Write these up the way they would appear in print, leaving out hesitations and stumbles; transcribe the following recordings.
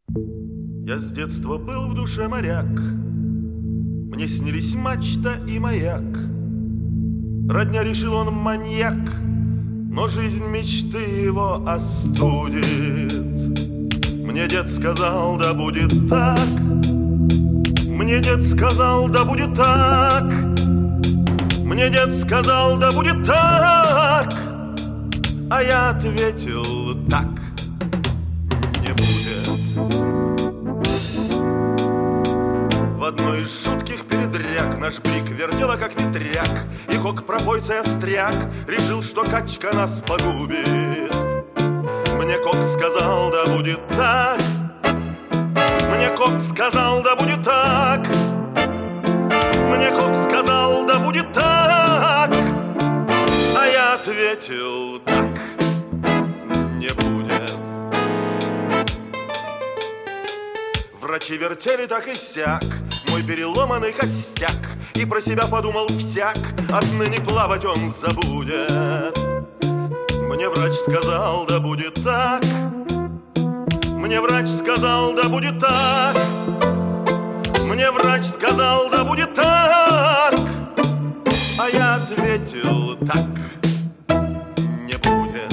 Я с детства был в душе моряк, мне снились мачта и маяк. Родня решил он маньяк, но жизнь мечты его остудит. Мне дед сказал, да будет так. Мне дед сказал, да будет так. Мне дед сказал, да будет так. А я ответил так. Не будет. В одной из жутких передряг наш брик вертела как ветряк, и кок-пропойца и остряк решил, что качка нас погубит. Мне кок сказал, да будет так. Мне кок сказал, да будет так. Мне кок сказал, да будет так. А я ответил так. Не будет. Врачи вертели так и сяк мой переломанный костяк, и про себя подумал всяк, отныне плавать он забудет. Мне врач сказал, да будет так. Мне врач сказал, да будет так. Мне врач сказал, да будет так. А я ответил так. Не будет.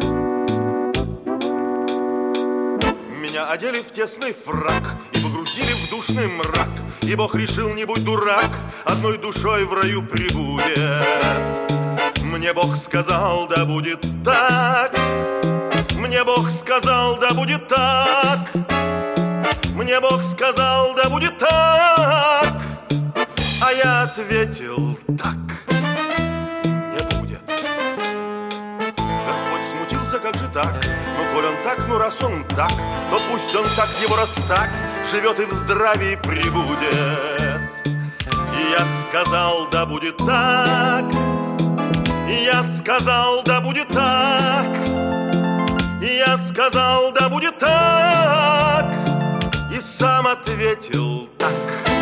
Меня одели в тесный фрак и погрузили в душный мрак, и Бог решил, не будь дурак, одной душой в раю прибудет. Мне Бог сказал, да будет так. Мне Бог сказал, да будет так. Мне Бог сказал, да будет так. А я ответил так. Не будет. Господь смутился, как же так? Ну, коль он так, ну раз он так, то пусть он так, его раз так, живет и в здравии пребудет. И я сказал, да будет так. И я сказал, да будет так. И я сказал, да будет так. И сам ответил так.